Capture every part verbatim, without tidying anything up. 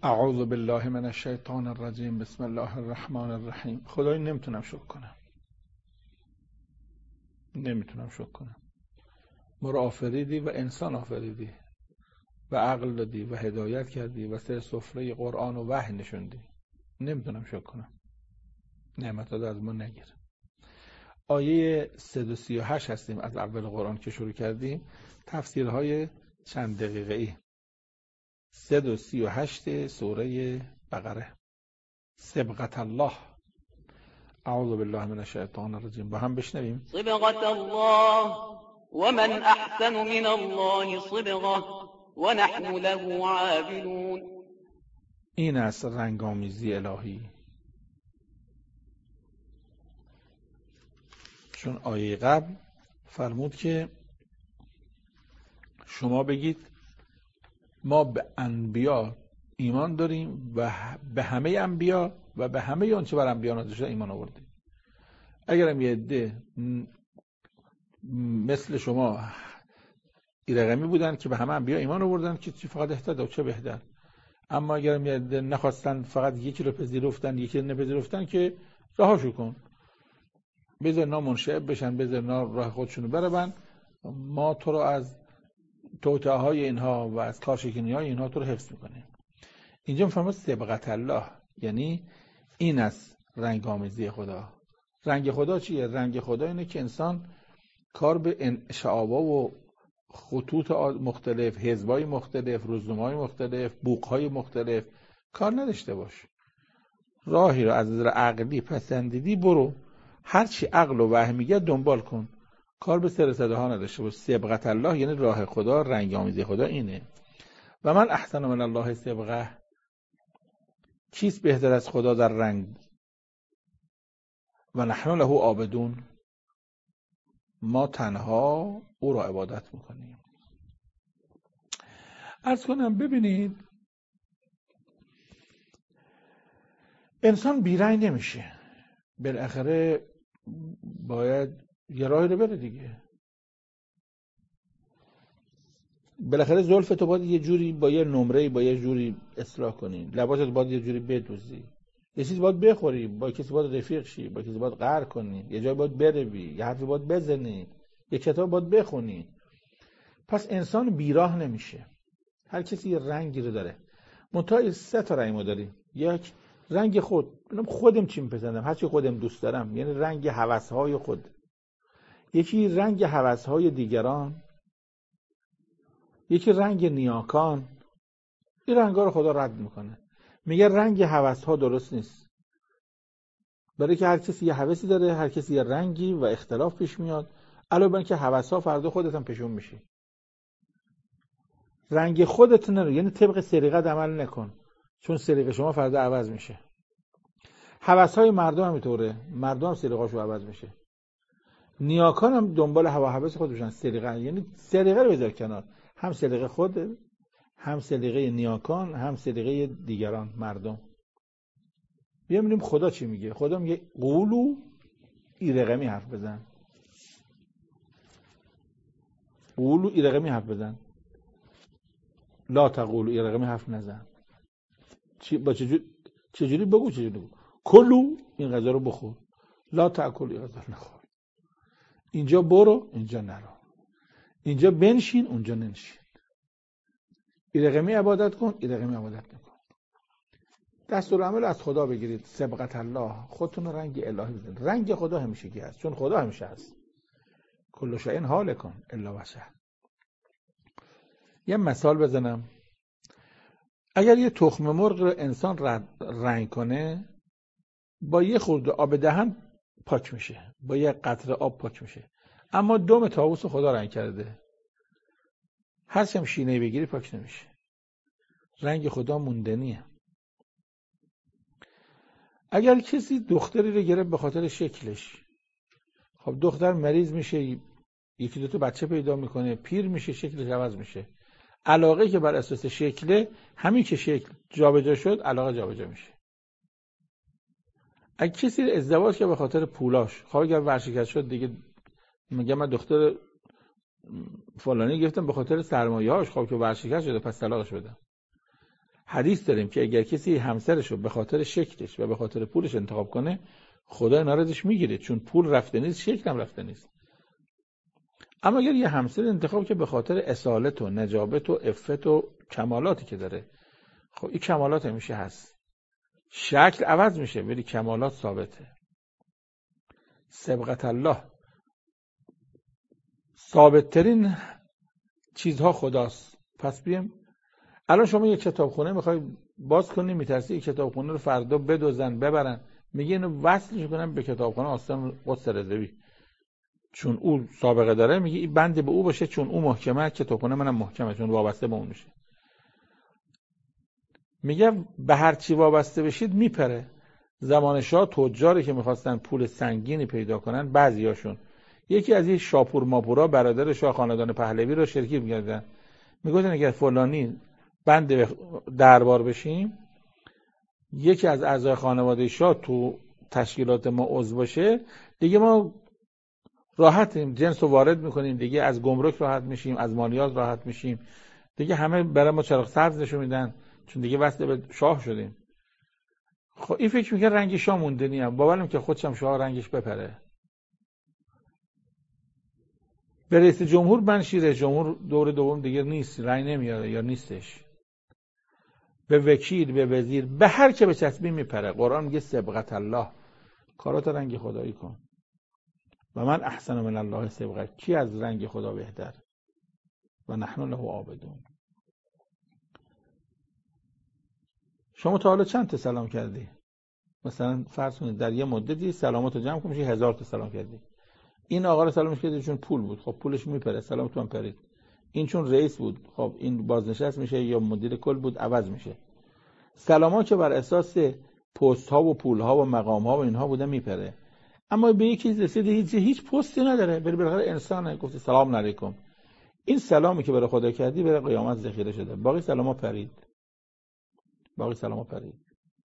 اعوذ بالله من الشیطان الرجیم. بسم الله الرحمن الرحیم. خدای نمیتونم شکر کنم نمیتونم شکر کنم ما رو آفریدی و انسان آفریدی و عقل دادی و هدایت کردی و سر سفره قرآن و وحی نشوندی. نمیتونم شکر کنم. نعمتات از ما نگیر. آیه صد و سی و هشت هستیم از اول قرآن که شروع کردیم. تفسیرهای چند دقیقه ای. صد و سی و هشت سوره بقره. صبغت الله. اعوذ بالله من الشیطان الرجیم. با هم بشنویم. صبغت الله ومن احسن من الله صبغه ونحن له عابدون. این است رنگامیزی الهی. چون آیه قبل فرمود که شما بگید ما به انبیا ایمان داریم و به همه انبیا و به همه اون چه بر انبیا نازل شده ایمان آوردیم. اگرم یه عده مثل شما ایرقمی بودن که به همه انبیا ایمان آوردن که چی فقط اهتدوا و چه بهتر. اما اگرم یه عده نخواستن فقط یکی رو پذیرفتن یکی رو نپذیرفتن که رهاشو کن. بذار اینا منشعب بشن، بذار اینا راه خودشونو برن. ما تو رو از توطئه های اینها و از کارشکنی های اینها تو رو حفظ میکنیم. اینجا میفرماد صبغت الله، یعنی این است رنگ آمیزی خدا. رنگ خدا چیه؟ رنگ خدا اینه که انسان کار به شعابا و خطوط مختلف، حزبای مختلف، رزومهای مختلف، بوقهای مختلف کار نداشته باش. راهی رو از نظر عقلی پسندیدی برو، هرچی عقل و وحی میگه دنبال کن، کار به سر صدا ها نداشته باش. صبغت الله یعنی راه خدا، رنگ آمیزی خدا اینه. و من احسن من الله صبغه. کیست بهتر از خدا در رنگ؟ و نحن له عابدون. ما تنها او را عبادت میکنیم. عرض کنم ببینید انسان بیرنگ نمیشه. بالاخره باید یه راهی رو بره دیگه. بالاخره زلف تو باید یه جوری با یه نمره با یه جوری اصلاح کنی، لباست باید یه جوری بدوزی، یه چیز باید بخوری، با کسی باید رفیق شی، با کسی باید قهر کنی، یه جای باید بروی، یه حرفی باید بزنی، یه کتاب باید بخونی. پس انسان بیراه نمیشه. هر کسی یه رنگی رو داره. منتها سه تا رنگ ما داریم. یک رنگ خود، خودم چی میپسندم، هر چی خودم دوست دارم، یعنی رنگ هوس‌های خود. یکی رنگ هوس‌های دیگران، یکی رنگ نیاکان. این رنگا رو خدا رد میکنه. میگه رنگ هوس‌ها درست نیست. برای که هر کسی یه هوسی داره، هر کسی یه رنگی و اختلاف پیش میاد. علاوه بر اینکه هوس‌ها فردا خودت هم پیشون میشی. رنگ خودت نرو، یعنی طبق سلیقت عمل نکن، چون سلیقه شما فردا عوض میشه. هوس‌های مردم هم اینطوره، مردم هم سلیقه‌شون عوض میشه. نیاکان هم دنبال هوا هوس خودشون، سلیقه، یعنی سلیقه رو بذار کنار، هم سلیقه خود، هم سلیقه نیاکان، هم سلیقه دیگران مردم. بیایم ببینیم خدا چی میگه. خدا میگه قولو ایرقمی حرف بزن. قولو ایرقمی حرف بزن. لا تقولو ایرقمی حرف نزن. چی با چجوری چجوری بگو چجوری بگو. کلو این غذا رو بخور. لا تاکل این غذا رو نخور. اینجا برو اینجا نرو. اینجا بنشین اونجا ننشین. ایرقمی عبادت کن ایرقمی عبادت نکن. دستورالعمل از خدا بگیرید. صبغت الله. خودتون رنگ الهی بزنید. رنگ خدا همیشگی هست، چون خدا همیشه هست. کل شیء هالک الا وجهه. یه مثال بزنم. اگر یه تخم مرغ رو انسان رنگ کنه، با یه خورده آب دهن پاک میشه، با یه قطره آب پاک میشه. اما دم طاووس خدا رنگ کرده، هر چم شینه بگیری پاک نمیشه. رنگ خدا موندنیه. اگر کسی دختری رو گرفت به خاطر شکلش، خب دختر مریض میشه، یکی دو تا بچه پیدا میکنه، پیر میشه، شکلش عوض میشه. علاقه که بر اساس شکله، همین که شکل جابجا شد علاقه جابجا میشه. اگه کسی ازدواج که به خاطر پولاش، خب اگر ورشکست شد دیگه میگه من دختر فلانی گرفتم به خاطر سرمایه‌اش، خب که ورشکست شده پس طلاقش بدم. حدیث داریم که اگر کسی همسرش رو به خاطر شکلش و به خاطر پولش انتخاب کنه، خدا اینا رو ازش میگیره، چون پول رفته نیست، شکل هم رفته نیست. اما اگر یه همسر انتخاب که به خاطر اصالت و نجابت و عفت و کمالاتی که داره، خب این کمالات همیشه هست، شکل عوض میشه ولی کمالات ثابته. سبقت الله، ثابت ترین چیزها خداست. پس بیم الان شما یک کتابخونه میخوای باز کنی، میترسی یک کتابخونه رو فردا بدوزن ببرن، میگه اینو وصلش کنم به کتابخونه آستان قدس رضوی، چون او سابقه داره، میگه این بند به او باشه، چون او محکمه، کتابخونه منم محکمه، چون وابسته به اون میشه. میگه به هر چی وابسته بشید میپره. زمان شاه تجاری که میخواستن پول سنگینی پیدا کنن، بعضیاشون یکی از این شاپور ماپورا برادر شاه خاندان پهلوی رو شرکی می‌کردن، میگفتن اگر فلانی بند دربار بشیم، یکی از اعضای خانواده شاه تو تشکیلات ما عضو باشه، دیگه ما راحتیم، جنس رو وارد میکنیم، دیگه از گمرک راحت میشیم، از مالیات راحت میشیم، دیگه همه برای ما چراغ سبز نشون میدن، چون دیگه وصل به شاه شدیم. خب این فکر میکنه رنگ شاه موندنی هم، باورم که خودشم شاه رنگش بپره. به رئیس جمهور بنشی، رئیس جمهور دور دوم دیگه نیست، رنگ نمیاره یا نیستش. به وکیل، به وزیر، به هر که به چسبی میپره. قرآن میگه سبقت الله، کارات رنگ خدایی کن. و من احسن من الله سبقه، کی از رنگ خدا بهتر؟ و نحن له عابدون. شما تا حالا چند تا سلام کردی؟ مثلا فرض کنید در یه مدتی سلاماتو جمع کنی میشه هزار تا سلام کردی. این آقا رو سلامش کردی چون پول بود، خب پولش میپره، سلامتون هم پرید. این چون رئیس بود، خب این بازنشست میشه، یا مدیر کل بود عوض میشه. سلاما که بر اساس پست ها و پول ها و مقام ها و اینها بوده میپره. اما به یکی رسید هیچ هیچ پستی نداره، بری بالاخره انسانه، گفتی سلام علیکم، این سلامی که برای خدا کردی برای قیامت ذخیره شده، باقی سلاما پرید، باقی سلاما پرید.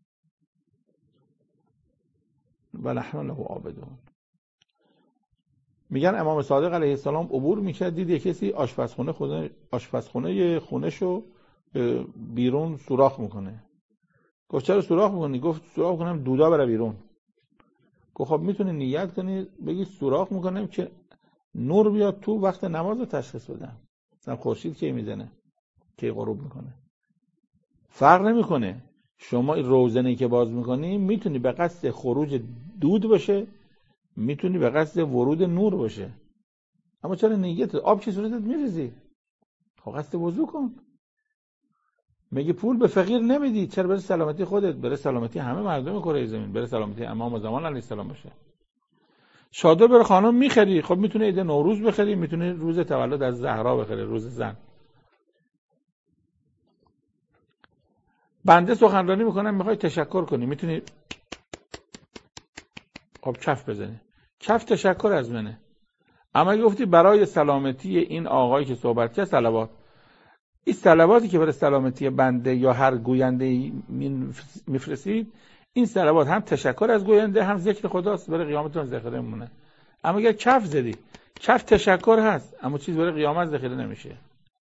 و نحن له عابدون. میگن امام صادق علیه السلام عبور میکرد، دید یک کسی آشپزخونه خونه آشپزخونه خونه‌شو بیرون سوراخ میکنه. گفت چرا سوراخ میکنی؟ گفت سوراخ کنم دودا بره بیرون. گفت خب میتونی نیت کنی بگی سوراخ میکنم که نور بیاد تو، وقت نماز رو تشخیص بدم، مثلا خورشید کی میزنه، کی غروب میکنه، فرق نمیکنه. شما این روزنه‌ای که باز میکنی میتونی به قصد خروج دود باشه، میتونی به قصد ورود نور باشه. اما چرا نیت آب که صورتت میریزی؟ خب قصد وضو کن. میگه پول به فقیر نمیدی، چرا؟ برای سلامتی خودت، برای سلامتی همه مردم کره زمین، برای سلامتی امام زمان علیه السلام باشه. چادر برای خانم میخری، خب میتونه عید نوروز بخری، میتونه روز تولد از زهرا بخری، روز زن. بنده سخنرانی میکنم میخوای تشکر کنی، میتونی خب کف بزنی، کف تشکر از منه. اما اگه گفتی برای سلامتی این آقایی که صحبت کرد صلوات، این صلواتی که برای سلامتی بنده یا هر گوینده میفرستید، این صلوات هم تشکر از گوینده هم ذکر خداست، برای قیامتون ذخیره میمونه. اما اگر کف زدی، کف تشکر هست اما چیز برای قیامت ذخیره نمیشه.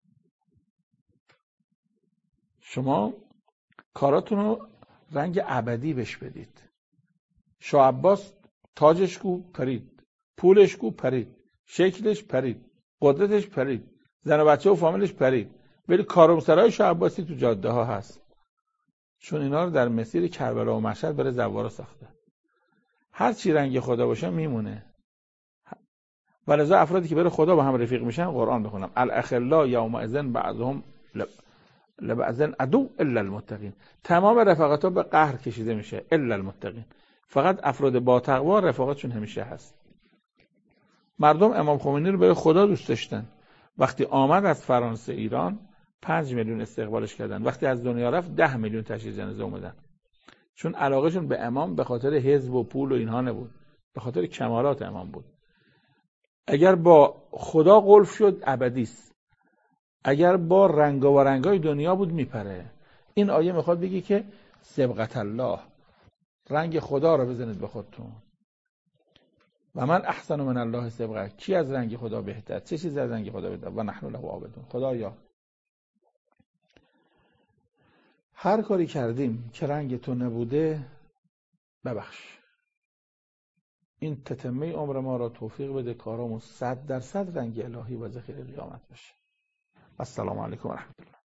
شما کاراتون رو رنگ ابدی بهش بدید. شاه عباس تاجش کو پرید، پولش کو پرید، شکلش پرید، قدرتش پرید، زن و بچه و فامیلش پرید، ولی کاروانسرای شاه عباسی تو جاده ها هست، چون اینا رو در مسیر کربلا و مشهد برای زوارا ساخته. هر چی رنگ خدا باشه میمونه. و لذا افرادی که برای خدا با هم رفیق میشن، قرآن بخونم، الاخلا یومئذ بعضهم لبعض عدو الا المتقین. تمام رفاقت‌ها به قهر کشیده میشه الا المتقین. فقط افراد با تقوا رفاقتشون همیشه هست. مردم امام خمینی رو برای خدا دوست داشتن. وقتی آمد از فرانسه ایران، پنج میلیون استقبالش کردن. وقتی از دنیا رفت ده میلیون تشییع جنازه اومدن. چون علاقهشون به امام به خاطر حزب و پول و اینها نبود، به خاطر کمالات امام بود. اگر با خدا قلف شد ابدی است، اگر با رنگ و رنگای دنیا بود میپره. این آیه میخواد بگه که سبقت الله، رنگ خدا رو بزنید به خودتون. و من احسن من الله سبقه، کی از رنگ خدا بهتر؟ چه چیزی از رنگ خدا بهتر؟ و نحن له عابدون. خدایا هر کاری کردیم که رنگ تو نبوده ببخش. این تتمه عمر ما را توفیق بده کارامون صد درصد رنگ الهی و ذخیره قیامت بشه. السلام علیکم و رحمت الله.